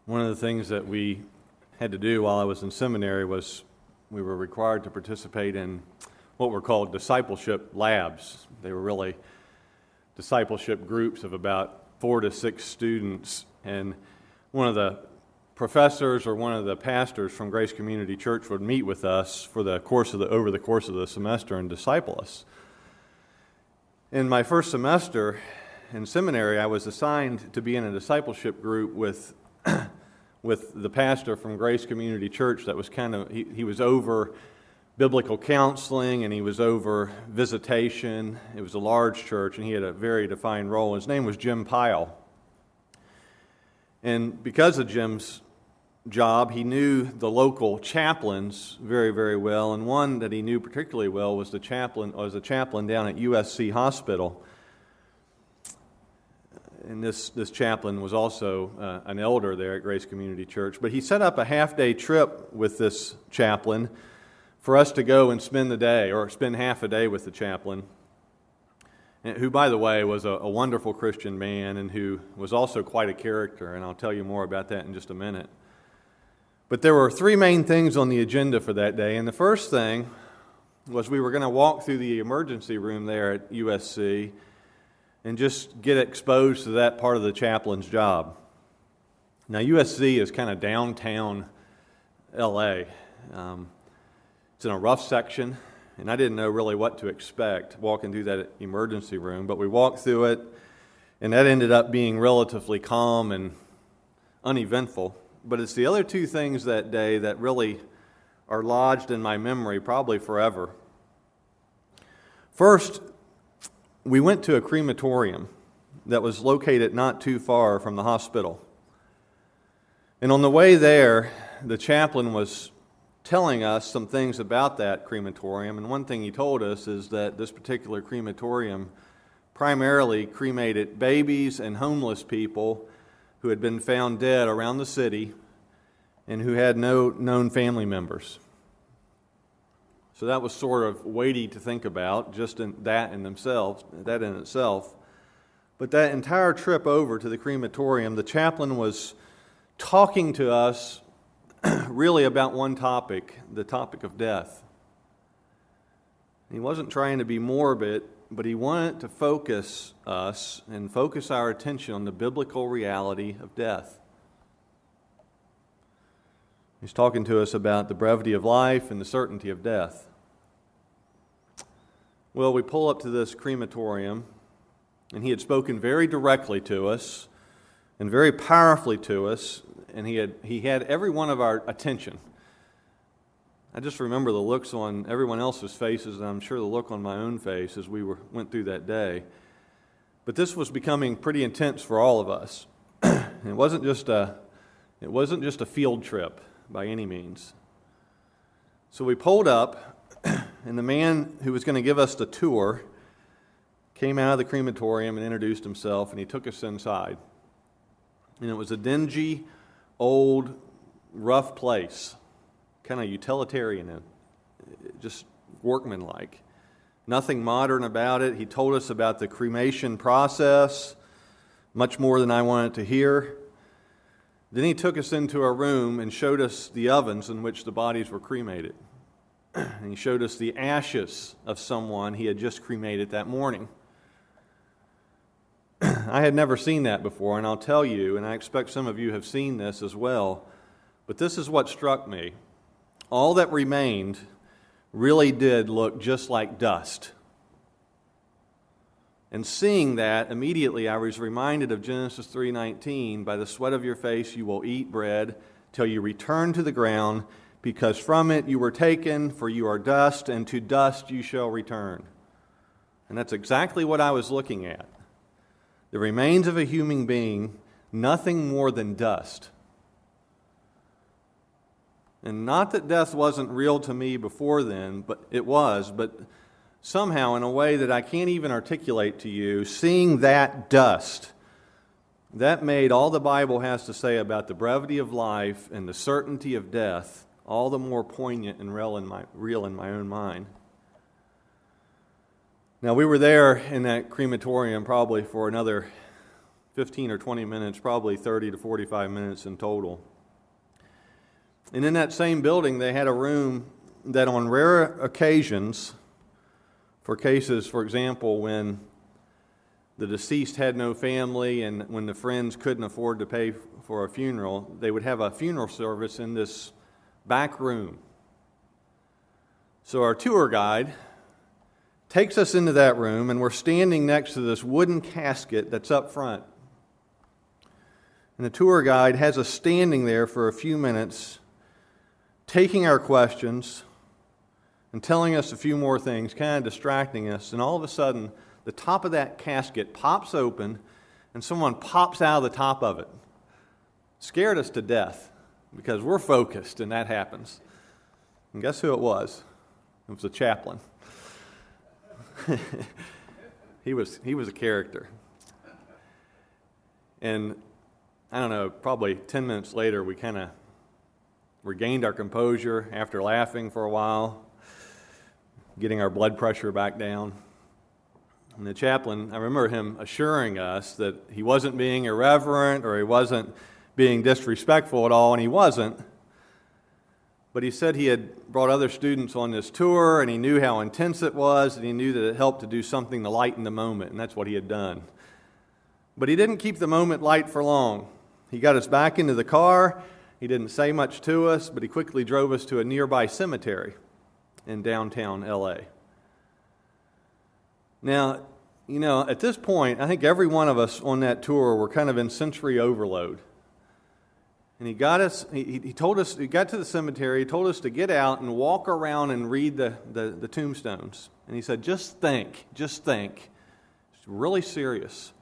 One of the things that we had to do while I was in seminary was we were required to participate in what were called discipleship labs. They were really discipleship groups of about 4 to 6 students, and one of the professors or one of the pastors from Grace Community Church would meet with us over the course of the semester and disciple us. In my first semester in seminary, I was assigned to be in a discipleship group with the pastor from Grace Community Church. That was he was over biblical counseling and he was over visitation. It was a large church and he had a very defined role. His name was Jim Pyle. And because of Jim's job, he knew the local chaplains very, very well. And one that he knew particularly well was a chaplain down at USC Hospital. And this chaplain was also an elder there at Grace Community Church. But he set up a half-day trip with this chaplain for us to go and spend half a day with the chaplain, who, by the way, was a wonderful Christian man and who was also quite a character, and I'll tell you more about that in just a minute. But there were 3 main things on the agenda for that day, and the first thing was we were going to walk through the emergency room there at USC and just get exposed to that part of the chaplain's job. Now, USC is kind of downtown L.A. It's in a rough section, and I didn't know really what to expect walking through that emergency room, but we walked through it, and that ended up being relatively calm and uneventful. But it's the other 2 things that day that really are lodged in my memory probably forever. First, we went to a crematorium that was located not too far from the hospital. And on the way there, the chaplain was telling us some things about that crematorium. And one thing he told us is that this particular crematorium primarily cremated babies and homeless people who had been found dead around the city and who had no known family members. So that was sort of weighty to think about, just in itself. But that entire trip over to the crematorium, the chaplain was talking to us really about one topic, the topic of death. He wasn't trying to be morbid, but he wanted to focus us and focus our attention on the biblical reality of death. He's talking to us about the brevity of life and the certainty of death. Well, we pull up to this crematorium, and he had spoken very directly to us and very powerfully to us, and he had every one of our attention. I just remember the looks on everyone else's faces, and I'm sure the look on my own face as we went through that day. But this was becoming pretty intense for all of us. It wasn't just a field trip by any means. So we pulled up, and the man who was going to give us the tour came out of the crematorium and introduced himself, and he took us inside. And it was a dingy, old, rough place, kind of utilitarian and just workmanlike. Nothing modern about it. He told us about the cremation process, much more than I wanted to hear. Then he took us into a room and showed us the ovens in which the bodies were cremated. And he showed us the ashes of someone he had just cremated that morning. I had never seen that before, and I'll tell you, and I expect some of you have seen this as well, but this is what struck me. All that remained really did look just like dust. And seeing that, immediately I was reminded of Genesis 3:19, by the sweat of your face you will eat bread till you return to the ground, because from it you were taken, for you are dust, and to dust you shall return. And that's exactly what I was looking at. The remains of a human being, nothing more than dust. And not that death wasn't real to me before then, but it was, but somehow in a way that I can't even articulate to you, seeing that dust, that made all the Bible has to say about the brevity of life and the certainty of death all the more poignant and real in my own mind. Now, we were there in that crematorium probably for another 15 or 20 minutes, probably 30 to 45 minutes in total. And in that same building, they had a room that on rare occasions, for cases, for example, when the deceased had no family and when the friends couldn't afford to pay for a funeral, they would have a funeral service in this back room. So our tour guide takes us into that room, and we're standing next to this wooden casket that's up front. And the tour guide has us standing there for a few minutes, taking our questions and telling us a few more things, kind of distracting us. And all of a sudden, the top of that casket pops open, and someone pops out of the top of it. Scared us to death because we're focused, and that happens. And guess who it was? It was a chaplain. He was a character. And I don't know, probably 10 minutes later, we kind of regained our composure after laughing for a while, getting our blood pressure back down. And the chaplain, I remember him assuring us that he wasn't being irreverent or he wasn't being disrespectful at all, and he wasn't. But he said he had brought other students on this tour, and he knew how intense it was, and he knew that it helped to do something to lighten the moment, and that's what he had done. But he didn't keep the moment light for long. He got us back into the car. He didn't say much to us, but he quickly drove us to a nearby cemetery in downtown L.A. Now, at this point, I think every one of us on that tour were kind of in sensory overload. And he got us, he told us, he got to the cemetery, he told us to get out and walk around and read the tombstones. And he said, just think. It's really serious.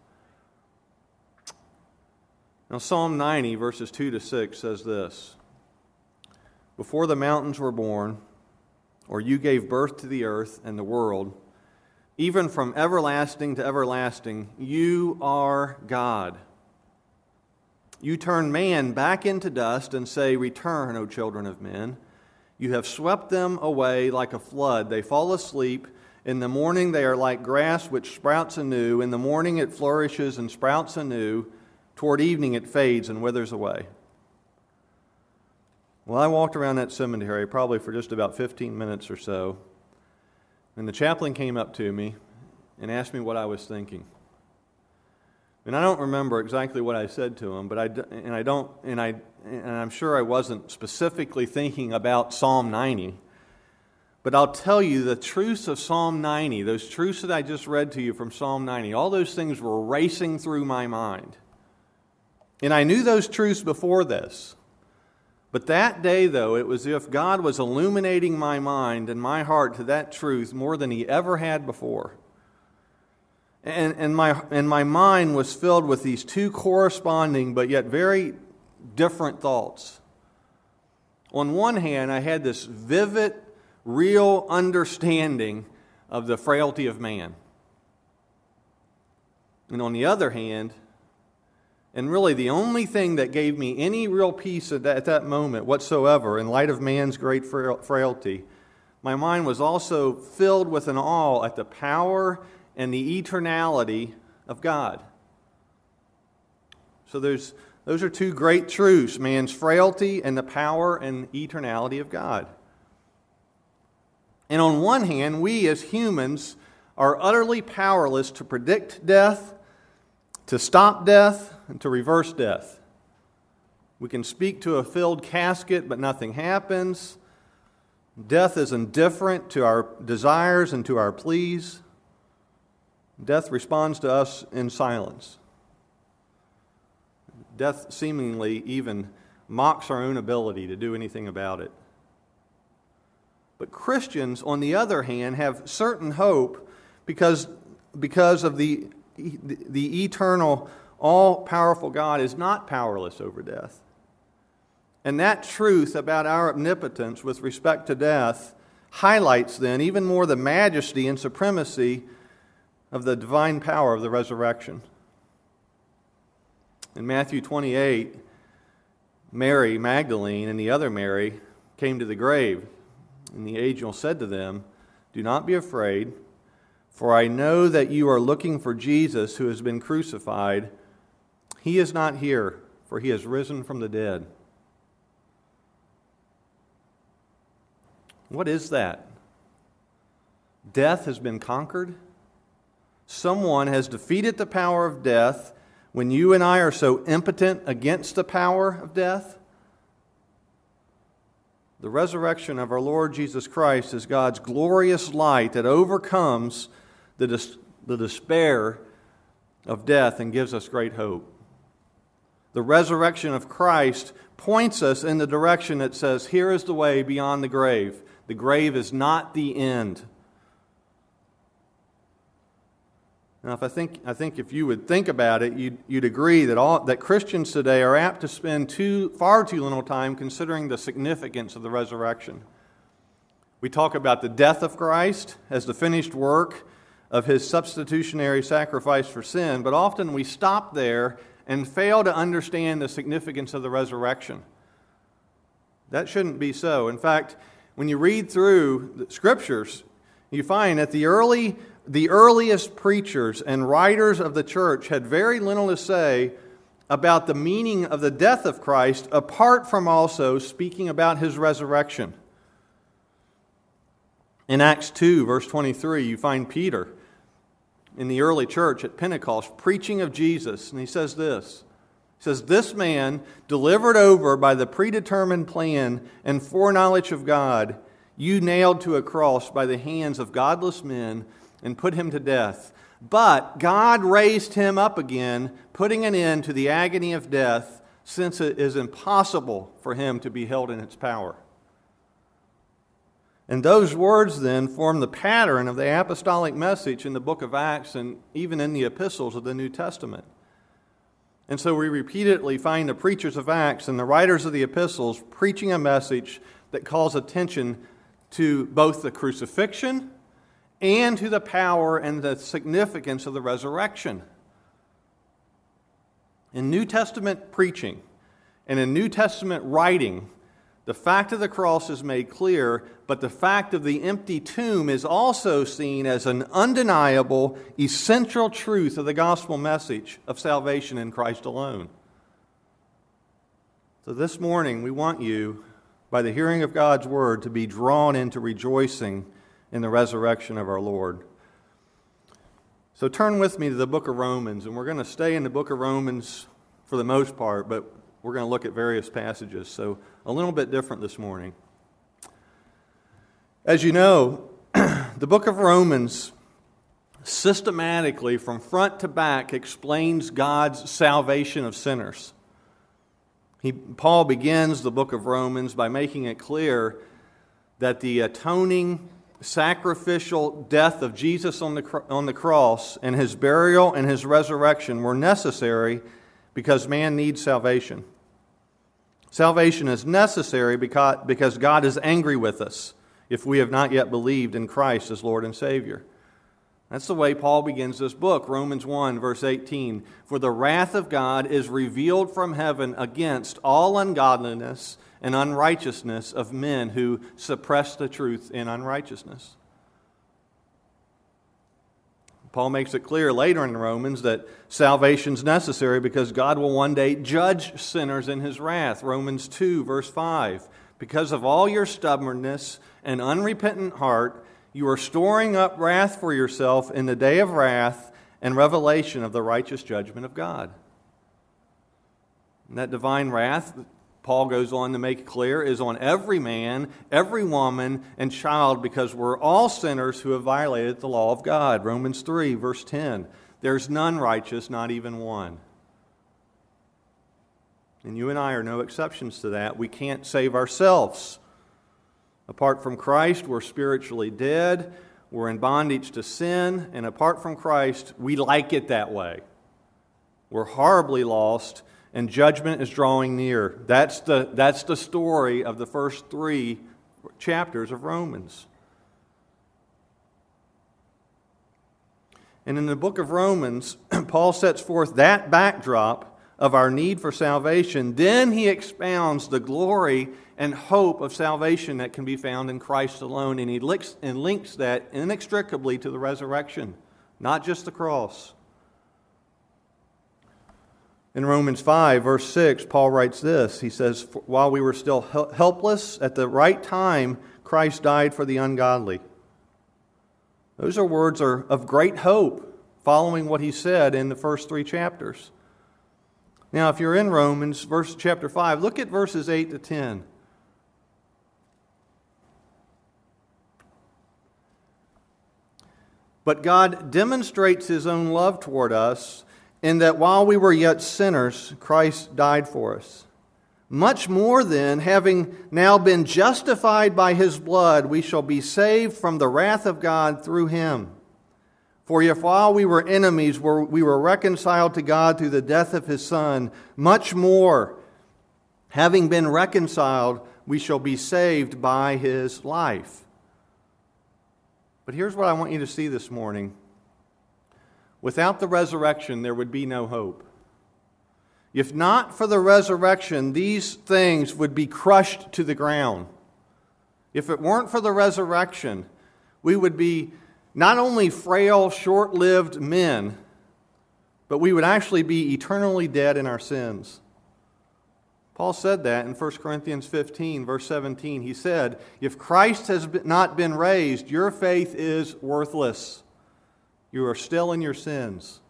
Now, Psalm 90, verses 2 to 6 says this: Before the mountains were born, or you gave birth to the earth and the world, even from everlasting to everlasting, you are God. You turn man back into dust and say, Return, O children of men. You have swept them away like a flood. They fall asleep. In the morning they are like grass which sprouts anew. In the morning it flourishes and sprouts anew. Toward evening it fades and withers away. Well, I walked around that cemetery probably for just about 15 minutes or so. And the chaplain came up to me and asked me what I was thinking. And I don't remember exactly what I said to him, but I'm sure I wasn't specifically thinking about Psalm 90. But I'll tell you the truths of Psalm 90, those truths that I just read to you from Psalm 90, all those things were racing through my mind. And I knew those truths before this. But that day, though, it was as if God was illuminating my mind and my heart to that truth more than He ever had before. And my mind was filled with these two corresponding but yet very different thoughts. On one hand, I had this vivid, real understanding of the frailty of man. And on the other hand, and really the only thing that gave me any real peace at that moment whatsoever, in light of man's great frailty, my mind was also filled with an awe at the power and the eternality of God. So those are two great truths, man's frailty and the power and eternality of God. And on one hand, we as humans are utterly powerless to predict death, to stop death, and to reverse death. We can speak to a filled casket, but nothing happens. Death is indifferent to our desires and to our pleas. Death responds to us in silence. Death seemingly even mocks our own ability to do anything about it. But Christians, on the other hand, have certain hope because of the eternal, all-powerful God is not powerless over death. And that truth about our omnipotence with respect to death highlights then even more the majesty and supremacy of the divine power of the resurrection. In Matthew 28, Mary Magdalene and the other Mary came to the grave, and the angel said to them, "Do not be afraid, for I know that you are looking for Jesus who has been crucified. He is not here, for He has risen from the dead. What is that? Death has been conquered. Someone has defeated the power of death when you and I are so impotent against the power of death. The resurrection of our Lord Jesus Christ is God's glorious light that overcomes the despair of death and gives us great hope. The resurrection of Christ points us in the direction that says, here is the way beyond the grave. The grave is not the end. Now, I think if you would think about it, you'd agree that Christians today are apt to spend far too little time considering the significance of the resurrection. We talk about the death of Christ as the finished work of His substitutionary sacrifice for sin, but often we stop there and fail to understand the significance of the resurrection. That shouldn't be so. In fact, when you read through the Scriptures, you find that the earliest preachers and writers of the church had very little to say about the meaning of the death of Christ, apart from also speaking about His resurrection. In Acts 2, verse 23, you find Peter in the early church at Pentecost preaching of Jesus, and he says this. He says, "This man, delivered over by the predetermined plan and foreknowledge of God, you nailed to a cross by the hands of godless men and put Him to death. But God raised Him up again, putting an end to the agony of death, since it is impossible for Him to be held in its power." And those words then form the pattern of the apostolic message in the book of Acts and even in the epistles of the New Testament. And so we repeatedly find the preachers of Acts and the writers of the epistles preaching a message that calls attention to both the crucifixion and to the power and the significance of the resurrection. In New Testament preaching and in New Testament writing, the fact of the cross is made clear, but the fact of the empty tomb is also seen as an undeniable, essential truth of the gospel message of salvation in Christ alone. So this morning, we want you, by the hearing of God's word, to be drawn into rejoicing in the resurrection of our Lord. So turn with me to the book of Romans, and we're going to stay in the book of Romans for the most part, but we're going to look at various passages, so a little bit different this morning. As you know, the book of Romans systematically, from front to back, explains God's salvation of sinners. Paul begins the book of Romans by making it clear that the atoning, sacrificial death of Jesus on the cross and His burial and His resurrection were necessary because man needs salvation. Salvation is necessary because God is angry with us if we have not yet believed in Christ as Lord and Savior. That's the way Paul begins this book, Romans 1, verse 18. "For the wrath of God is revealed from heaven against all ungodliness and unrighteousness of men who suppress the truth in unrighteousness." Paul makes it clear later in Romans that salvation is necessary because God will one day judge sinners in His wrath. Romans 2, verse 5. "Because of all your stubbornness and unrepentant heart, you are storing up wrath for yourself in the day of wrath and revelation of the righteous judgment of God." And that divine wrath, Paul goes on to make it clear, is on every man, every woman, and child because we're all sinners who have violated the law of God. Romans 3, verse 10. "There's none righteous, not even one." And you and I are no exceptions to that. We can't save ourselves. Apart from Christ, we're spiritually dead. We're in bondage to sin. And apart from Christ, we like it that way. We're horribly lost, and judgment is drawing near. That's the story of the first 3 chapters of Romans. And in the book of Romans, Paul sets forth that backdrop of our need for salvation. Then he expounds the glory and hope of salvation that can be found in Christ alone, and he links that inextricably to the resurrection, not just the cross. In Romans 5, verse 6, Paul writes this. He says, while we were still helpless, at the right time, Christ died for the ungodly. Those are words of great hope, following what he said in the first 3 chapters. Now, if you're in Romans, chapter 5, look at verses 8 to 10. But God demonstrates His own love toward us in that while we were yet sinners, Christ died for us. Much more then, having now been justified by His blood, we shall be saved from the wrath of God through Him. For if while we were enemies, we were reconciled to God through the death of His Son, much more, having been reconciled, we shall be saved by His life. But here's what I want you to see this morning. Without the resurrection, there would be no hope. If not for the resurrection, these things would be crushed to the ground. If it weren't for the resurrection, we would be not only frail, short-lived men, but we would actually be eternally dead in our sins. Paul said that in 1 Corinthians 15, verse 17. He said, if Christ has not been raised, your faith is worthless. You are still in your sins.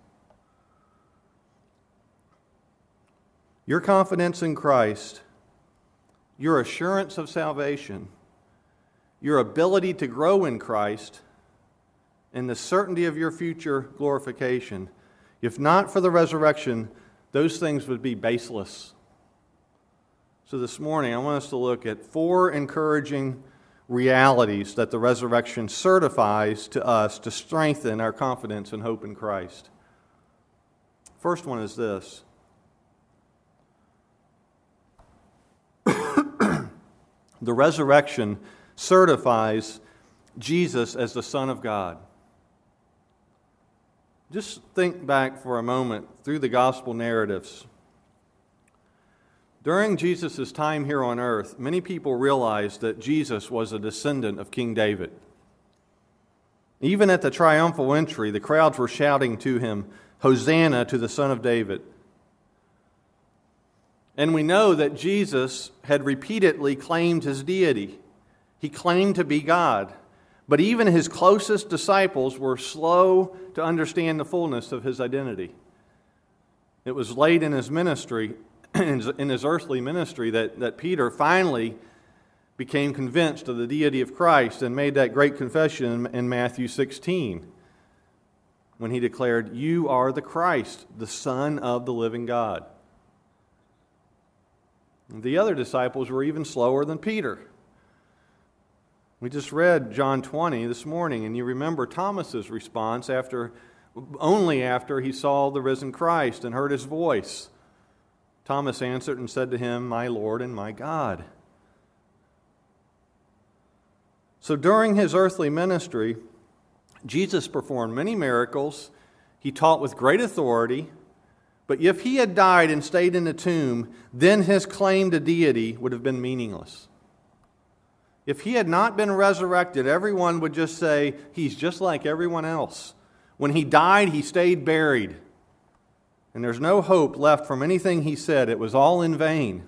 Your confidence in Christ, your assurance of salvation, your ability to grow in Christ, and the certainty of your future glorification, if not for the resurrection, those things would be baseless. So this morning, I want us to look at 4 encouraging realities that the resurrection certifies to us to strengthen our confidence and hope in Christ. First one is this. The resurrection certifies Jesus as the Son of God. Just think back for a moment through the gospel narratives. During Jesus' time here on earth, many people realized that Jesus was a descendant of King David. Even at the triumphal entry, the crowds were shouting to him, "Hosanna to the Son of David." And we know that Jesus had repeatedly claimed his deity. He claimed to be God. But even his closest disciples were slow to understand the fullness of his identity. It was late in his ministry, in his earthly ministry, that Peter finally became convinced of the deity of Christ and made that great confession in Matthew 16 when he declared, "You are the Christ, the Son of the living God." The other disciples were even slower than Peter. We just read John 20 this morning, and you remember Thomas's response only after he saw the risen Christ and heard his voice. Thomas answered and said to him, "My Lord and my God." So during his earthly ministry, Jesus performed many miracles. He taught with great authority. But if he had died and stayed in the tomb, then his claim to deity would have been meaningless. If he had not been resurrected, everyone would just say, he's just like everyone else. When he died, he stayed buried. And there's no hope left from anything he said. It was all in vain.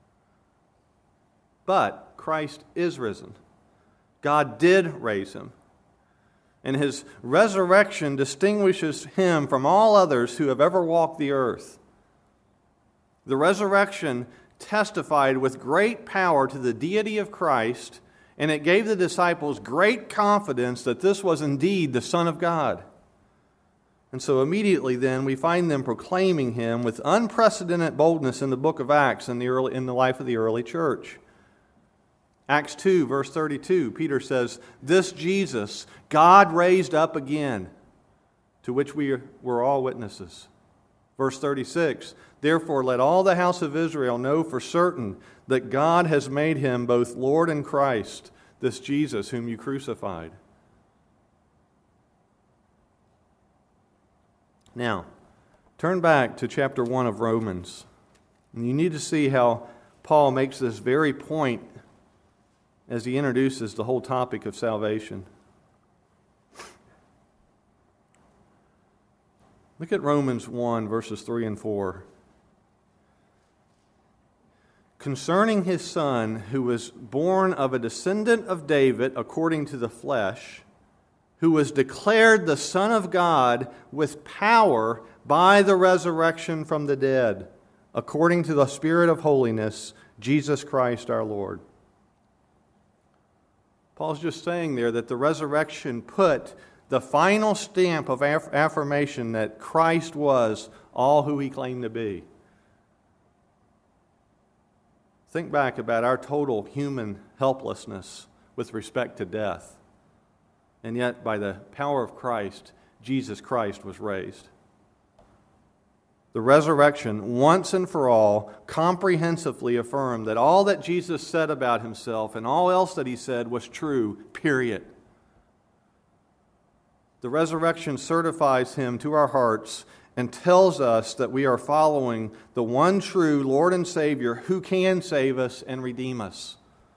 But Christ is risen. God did raise him. And his resurrection distinguishes him from all others who have ever walked the earth. The resurrection testified with great power to the deity of Christ, and it gave the disciples great confidence that this was indeed the Son of God. And so immediately then we find them proclaiming him with unprecedented boldness in the book of Acts in the life of the early church. Acts 2, verse 32, Peter says, "This Jesus, God raised up again, to which we were all witnesses." Verse 36, "Therefore let all the house of Israel know for certain that God has made him both Lord and Christ, this Jesus whom you crucified." Now, turn back to chapter 1 of Romans. And you need to see how Paul makes this very point as he introduces the whole topic of salvation. Look at Romans 1, verses 3 and 4. concerning His Son, who was born of a descendant of David according to the flesh, who was declared the Son of God with power by the resurrection from the dead, according to the Spirit of holiness, Jesus Christ our Lord. Paul's just saying there that the resurrection put the final stamp of affirmation that Christ was all who He claimed to be. Think back about our total human helplessness with respect to death. And yet, by the power of Christ, Jesus Christ was raised. The resurrection, once and for all, comprehensively affirmed that all that Jesus said about Himself and all else that He said was true, period. The resurrection certifies Him to our hearts and tells us that we are following the one true Lord and Savior who can save us and redeem us.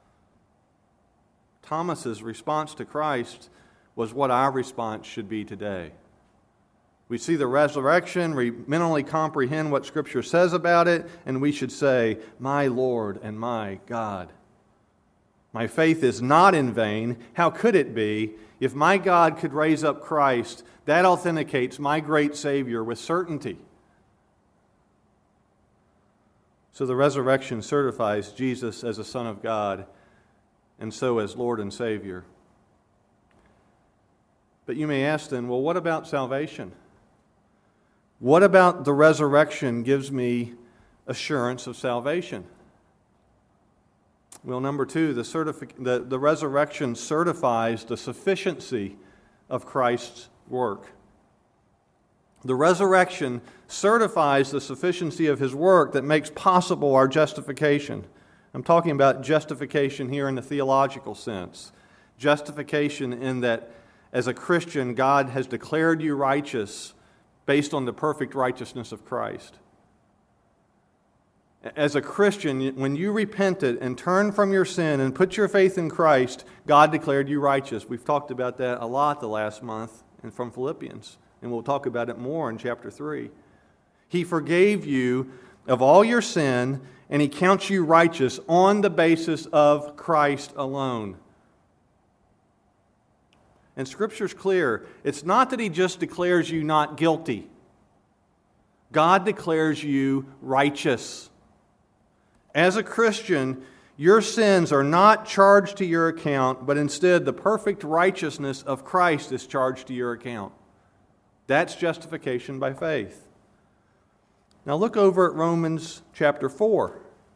Thomas's response to Christ was what our response should be today. We see the resurrection, we mentally comprehend what Scripture says about it, and we should say, "My Lord and my God." My faith is not in vain. How could it be? If my God could raise up Christ, that authenticates my great Savior with certainty. So the resurrection certifies Jesus as a Son of God, and so as Lord and Savior. But you may ask then, well, what about salvation? What about the resurrection gives me assurance of salvation? Well, number two, the resurrection certifies the sufficiency of Christ's work. The resurrection certifies the sufficiency of His work that makes possible our justification. I'm talking about justification here in the theological sense. Justification in that as a Christian, God has declared you righteous based on the perfect righteousness of Christ. As a Christian, when you repented and turned from your sin and put your faith in Christ, God declared you righteous. We've talked about that a lot the last month and from Philippians, and we'll talk about it more in chapter 3. He forgave you of all your sin, and He counts you righteous on the basis of Christ alone. And Scripture's clear. It's not that He just declares you not guilty. God declares you righteous. As a Christian, your sins are not charged to your account, but instead the perfect righteousness of Christ is charged to your account. That's justification by faith. Now look over at Romans chapter 4.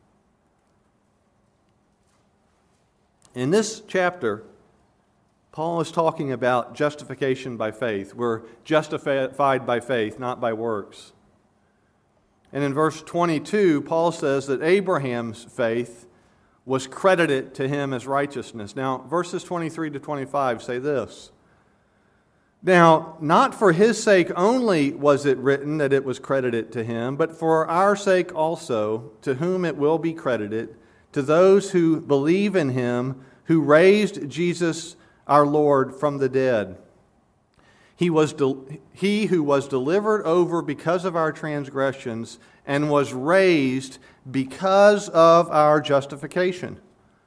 In this chapter, Paul is talking about justification by faith. We're justified by faith, not by works. And in verse 22, Paul says that Abraham's faith was credited to him as righteousness. Now, verses 23 to 25 say this. Now, not for his sake only was it written that it was credited to him, but for our sake also, to whom it will be credited, to those who believe in Him, who raised Jesus our Lord from the dead. He who was delivered over because of our transgressions and was raised because of our justification.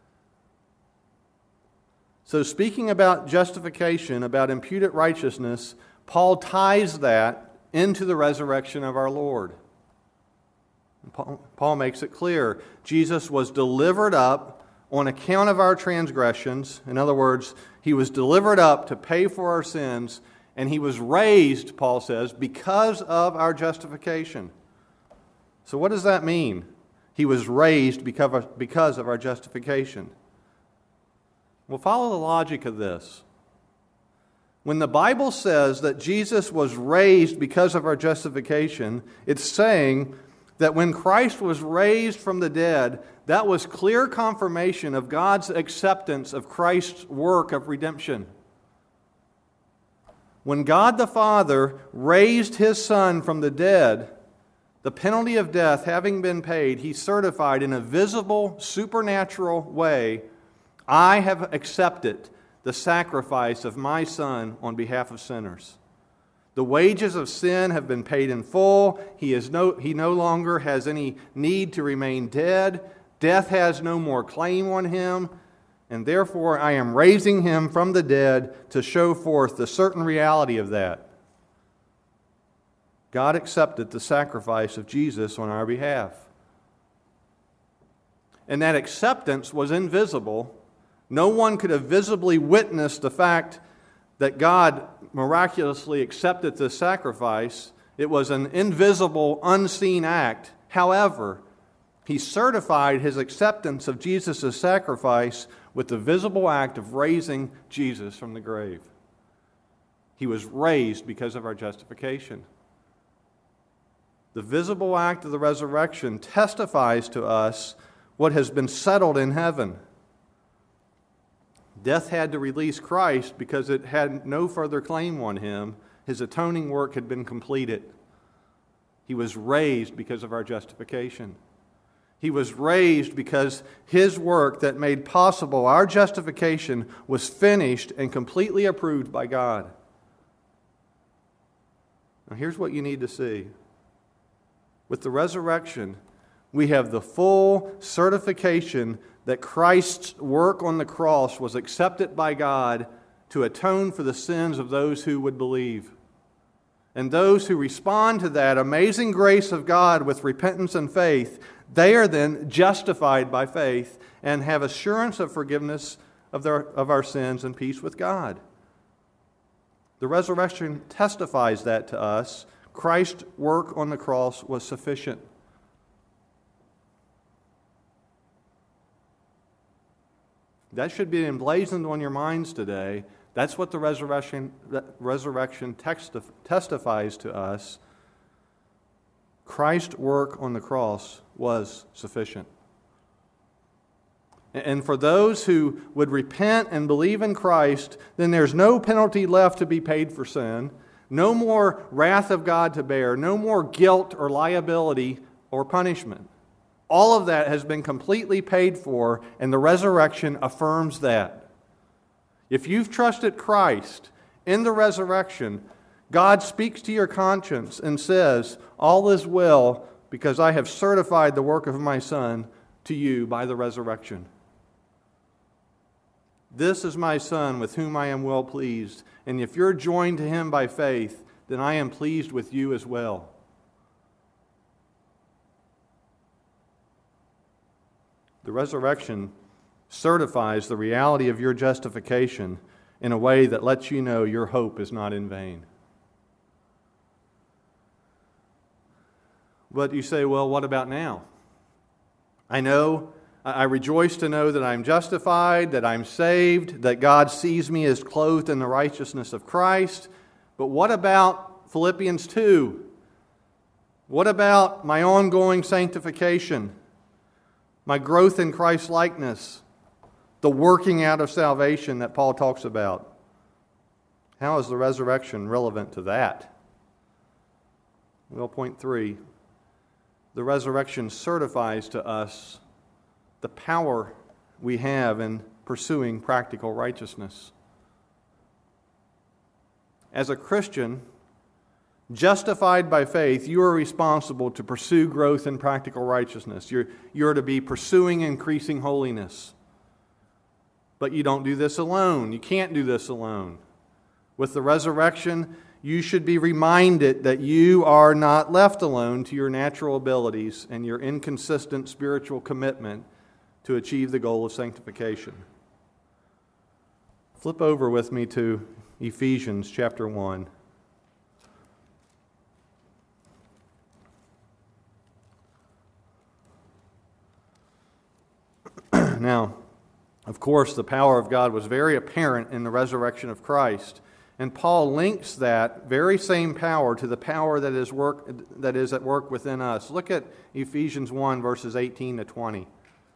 So speaking about justification, about imputed righteousness, Paul ties that into the resurrection of our Lord. Paul makes it clear. Jesus was delivered up on account of our transgressions. In other words, He was delivered up to pay for our sins, and He was raised, Paul says, because of our justification. So what does that mean? He was raised because of our justification. Well, follow the logic of this. When the Bible says that Jesus was raised because of our justification, it's saying that when Christ was raised from the dead, that was clear confirmation of God's acceptance of Christ's work of redemption. When God the Father raised His Son from the dead, the penalty of death having been paid, He certified in a visible, supernatural way, I have accepted the sacrifice of my Son on behalf of sinners. The wages of sin have been paid in full. He no longer has any need to remain dead. Death has no more claim on him, and therefore I am raising him from the dead to show forth the certain reality of that. God accepted the sacrifice of Jesus on our behalf. And that acceptance was invisible. No one could have visibly witnessed the fact that God miraculously accepted this sacrifice. It was an invisible, unseen act. However, he certified his acceptance of Jesus' sacrifice with the visible act of raising Jesus from the grave. He was raised because of our justification. The visible act of the resurrection testifies to us what has been settled in heaven. Death had to release Christ because it had no further claim on him. His atoning work had been completed. He was raised because of our justification. He was raised because his work that made possible our justification was finished and completely approved by God. Now here's what you need to see. With the resurrection, we have the full certification that Christ's work on the cross was accepted by God to atone for the sins of those who would believe. And those who respond to that amazing grace of God with repentance and faith, they are then justified by faith and have assurance of forgiveness of our sins and peace with God. The resurrection testifies that to us. Christ's work on the cross was sufficient. That should be emblazoned on your minds today. That's what the resurrection testifies to us. Christ's work on the cross was sufficient. And for those who would repent and believe in Christ, then there's no penalty left to be paid for sin, no more wrath of God to bear, no more guilt or liability or punishment. All of that has been completely paid for, and the resurrection affirms that. If you've trusted Christ in the resurrection, God speaks to your conscience and says, "All is well because I have certified the work of my Son to you by the resurrection. This is my Son with whom I am well pleased, and if you're joined to him by faith, then I am pleased with you as well." The resurrection certifies the reality of your justification in a way that lets you know your hope is not in vain. But you say, well, what about now? I rejoice to know that I'm justified, that I'm saved, that God sees me as clothed in the righteousness of Christ. But what about Philippians 2? What about my ongoing sanctification? My growth in Christ's likeness, the working out of salvation that Paul talks about. How is the resurrection relevant to that? Well, point 3, the resurrection certifies to us the power we have in pursuing practical righteousness. As a Christian, justified by faith, you are responsible to pursue growth in practical righteousness. You're to be pursuing increasing holiness. But you don't do this alone. You can't do this alone. With the resurrection, you should be reminded that you are not left alone to your natural abilities and your inconsistent spiritual commitment to achieve the goal of sanctification. Flip over with me to Ephesians chapter 1. Now, of course, the power of God was very apparent in the resurrection of Christ. And Paul links that very same power to the power that is at work within us. Look at Ephesians 1, verses 18 to 20.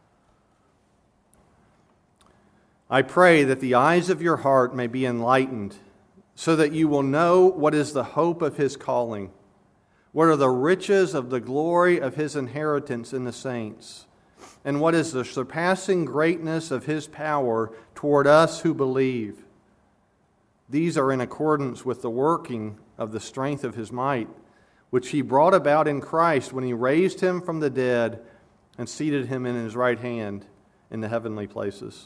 I pray that the eyes of your heart may be enlightened, so that you will know what is the hope of his calling, what are the riches of the glory of his inheritance in the saints, and what is the surpassing greatness of his power toward us who believe. These are in accordance with the working of the strength of his might, which he brought about in Christ when he raised him from the dead and seated him in his right hand in the heavenly places.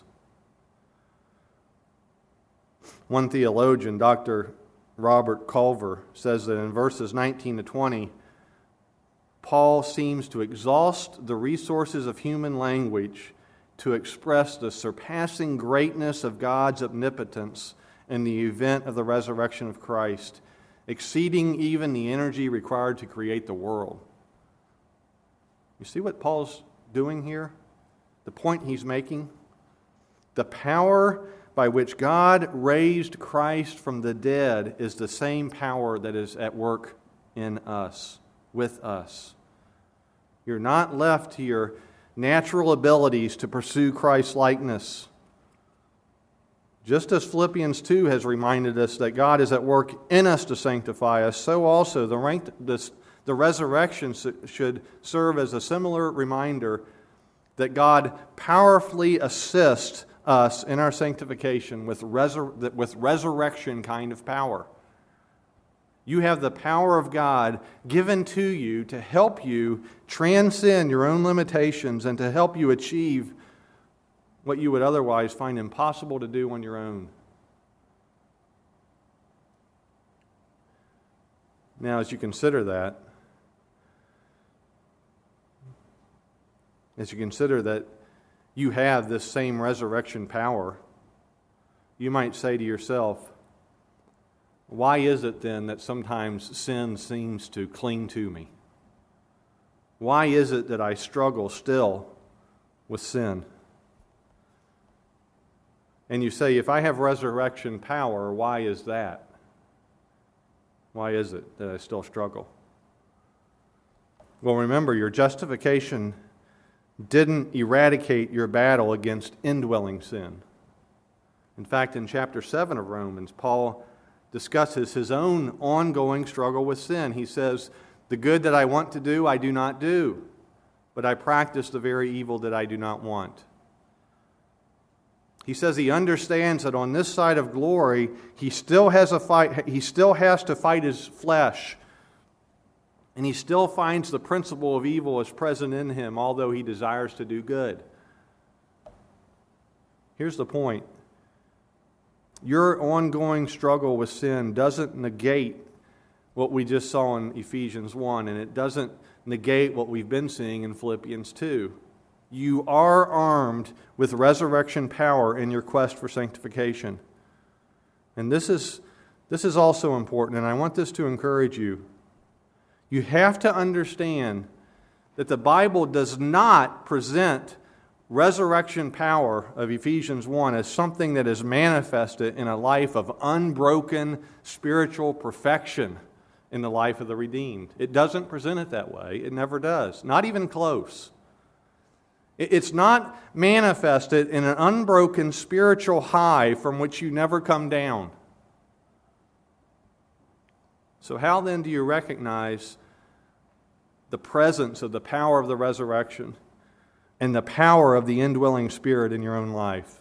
One theologian, Dr. Robert Culver, says that in verses 19 to 20, Paul seems to exhaust the resources of human language to express the surpassing greatness of God's omnipotence in the event of the resurrection of Christ, exceeding even the energy required to create the world. You see what Paul's doing here? The point he's making? The power by which God raised Christ from the dead is the same power that is at work in us, with us. You're not left to your natural abilities to pursue Christ's likeness. Just as Philippians 2 has reminded us that God is at work in us to sanctify us, so also the resurrection should serve as a similar reminder that God powerfully assists us in our sanctification with resurrection kind of power. You have the power of God given to you to help you transcend your own limitations and to help you achieve what you would otherwise find impossible to do on your own. Now, as you consider that you have this same resurrection power, you might say to yourself, why is it then that sometimes sin seems to cling to me? Why is it that I struggle still with sin? And you say, if I have resurrection power, why is that? Why is it that I still struggle? Well, remember, your justification didn't eradicate your battle against indwelling sin. In fact, in chapter 7 of Romans, Paul discusses his own ongoing struggle with sin. He says, the good that I want to do, I do not do, but I practice the very evil that I do not want. He says he understands that on this side of glory, he still has a fight. He still has to fight his flesh. And he still finds the principle of evil is present in him, although he desires to do good. Here's the point. Your ongoing struggle with sin doesn't negate what we just saw in Ephesians 1, and it doesn't negate what we've been seeing in Philippians 2. You are armed with resurrection power in your quest for sanctification. And this is also important, and I want this to encourage you. You have to understand that the Bible does not present resurrection power of Ephesians 1 as something that is manifested in a life of unbroken spiritual perfection in the life of the redeemed. It doesn't present it that way. It never does. Not even close. It's not manifested in an unbroken spiritual high from which you never come down. So how then do you recognize the presence of the power of the resurrection and the power of the indwelling Spirit in your own life?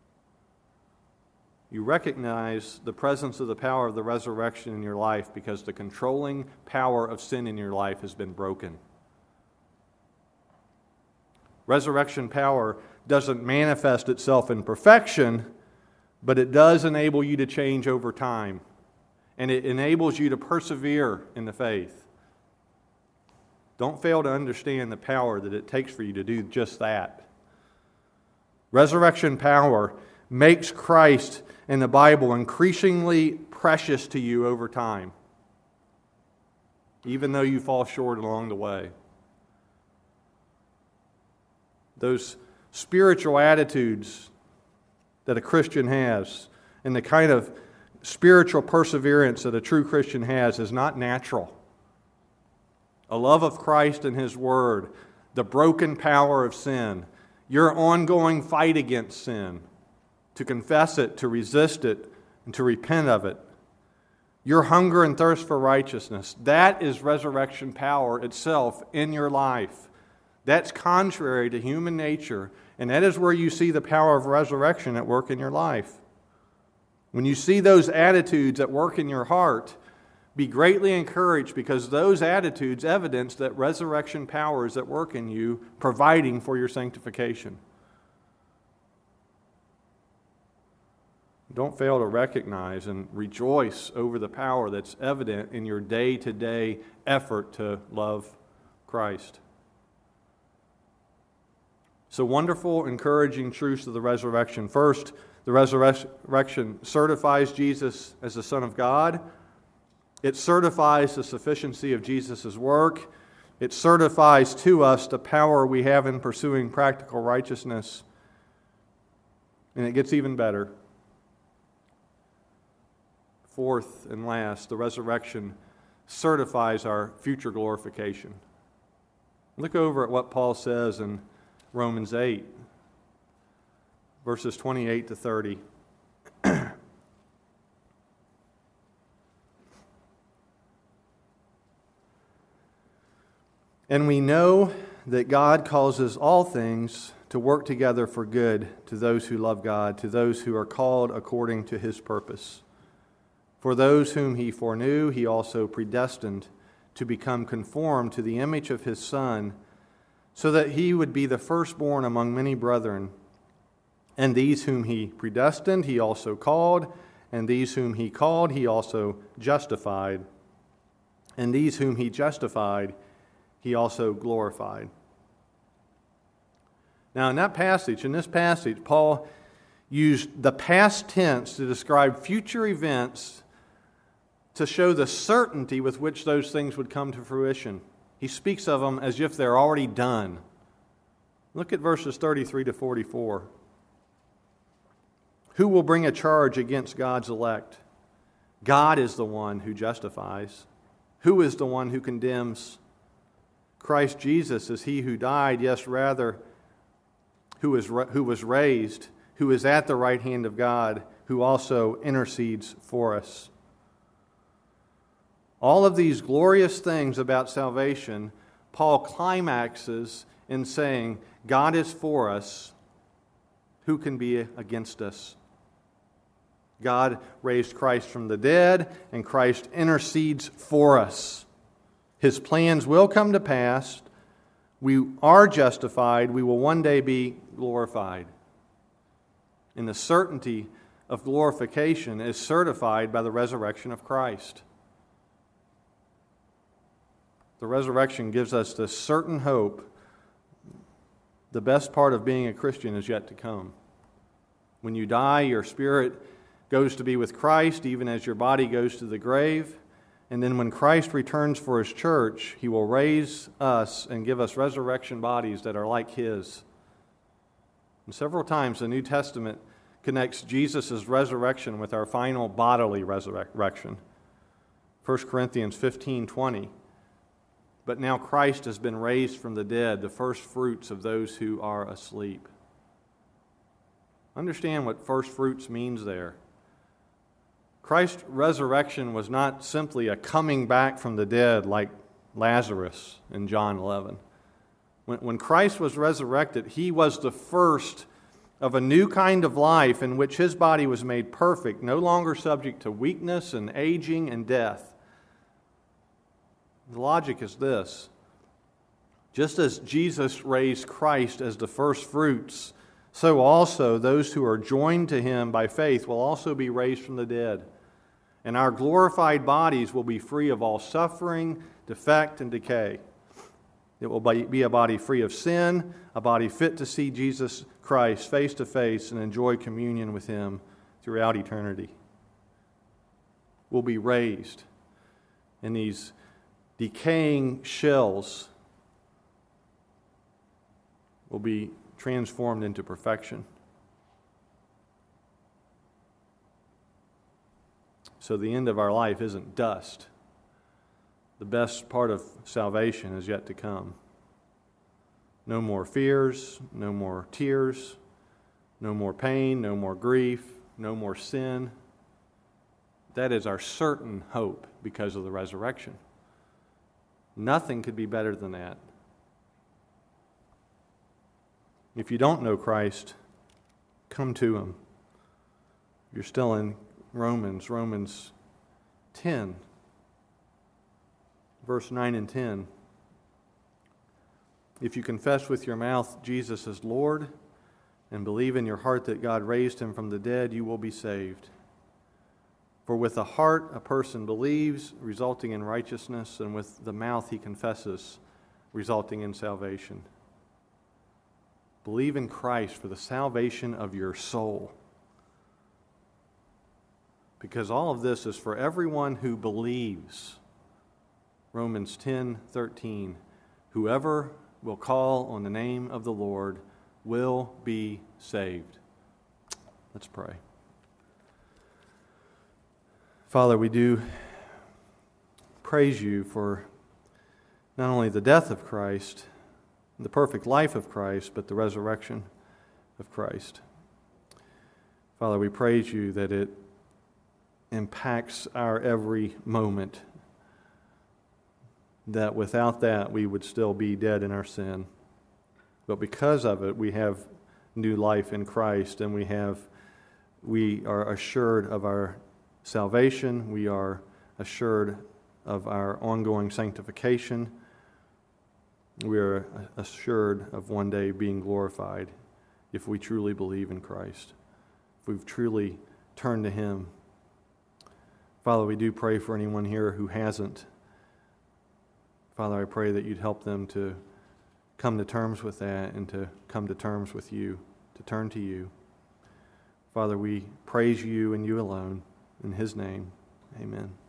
You recognize the presence of the power of the resurrection in your life because the controlling power of sin in your life has been broken. Resurrection power doesn't manifest itself in perfection, but it does enable you to change over time. And it enables you to persevere in the faith. Don't fail to understand the power that it takes for you to do just that. Resurrection power makes Christ in the Bible increasingly precious to you over time, even though you fall short along the way. Those spiritual attitudes that a Christian has and the kind of spiritual perseverance that a true Christian has is not natural. A love of Christ and His Word, the broken power of sin, your ongoing fight against sin, to confess it, to resist it, and to repent of it, your hunger and thirst for righteousness, that is resurrection power itself in your life. That's contrary to human nature, and that is where you see the power of resurrection at work in your life. When you see those attitudes at work in your heart, Be greatly encouraged, because those attitudes evidence that resurrection power is at work in you, providing for your sanctification. Don't fail to recognize and rejoice over the power that's evident in your day-to-day effort to love Christ. So wonderful, encouraging truths of the resurrection. First, the resurrection certifies Jesus as the Son of God. It certifies the sufficiency of Jesus' work. It certifies to us the power we have in pursuing practical righteousness. And it gets even better. Fourth and last, the resurrection certifies our future glorification. Look over at what Paul says in Romans 8, verses 28 to 30. And we know that God causes all things to work together for good to those who love God, to those who are called according to His purpose. For those whom He foreknew, He also predestined to become conformed to the image of His Son, so that He would be the firstborn among many brethren. And these whom He predestined, He also called, and these whom He called, He also justified, and these whom He justified, He also glorified. Now, in this passage, Paul used the past tense to describe future events to show the certainty with which those things would come to fruition. He speaks of them as if they're already done. Look at verses 33 to 44. Who will bring a charge against God's elect? God is the one who justifies. Who is the one who condemns? Christ Jesus is He who died, yes, rather, who was raised, who is at the right hand of God, who also intercedes for us. All of these glorious things about salvation, Paul climaxes in saying, God is for us, who can be against us? God raised Christ from the dead, and Christ intercedes for us. His plans will come to pass. We are justified. We will one day be glorified. And the certainty of glorification is certified by the resurrection of Christ. The resurrection gives us this certain hope. The best part of being a Christian is yet to come. When you die, your spirit goes to be with Christ, even as your body goes to the grave. And then when Christ returns for His church, He will raise us and give us resurrection bodies that are like His. And several times the New Testament connects Jesus' resurrection with our final bodily resurrection. 1 Corinthians 15:20. But now Christ has been raised from the dead, the first fruits of those who are asleep. Understand what first fruits means there. Christ's resurrection was not simply a coming back from the dead like Lazarus in John 11. When Christ was resurrected, He was the first of a new kind of life in which His body was made perfect, no longer subject to weakness and aging and death. The logic is this. Just as Jesus raised Christ as the first fruits, so also those who are joined to Him by faith will also be raised from the dead. And our glorified bodies will be free of all suffering, defect, and decay. It will be a body free of sin, a body fit to see Jesus Christ face to face and enjoy communion with Him throughout eternity. We'll be raised in these decaying shells will be transformed into perfection. So the end of our life isn't dust. The best part of salvation is yet to come. No more fears, no more tears, no more pain, no more grief, no more sin. That is our certain hope because of the resurrection. Nothing could be better than that. If you don't know Christ, come to Him. You're still in Romans 10. verse 9 and 10. If you confess with your mouth Jesus is Lord and believe in your heart that God raised him from the dead, you will be saved. For with the heart a person believes, resulting in righteousness, and with the mouth he confesses, resulting in salvation. Believe in Christ for the salvation of your soul. Because all of this is for everyone who believes. Romans 10:13. Whoever will call on the name of the Lord will be saved. Let's pray. Father, we do praise you for not only the death of Christ, the perfect life of Christ, but the resurrection of Christ. Father, we praise you that it impacts our every moment, that without that we would still be dead in our sin. But because of it, we have new life in Christ, and we are assured of our salvation. We are assured of our ongoing sanctification. We are assured of one day being glorified if we truly believe in Christ, if we've truly turned to him. Father, we do pray for anyone here who hasn't. Father, I pray that you'd help them to come to terms with that and to come to terms with you, to turn to you. Father, we praise you and you alone. In his name, amen.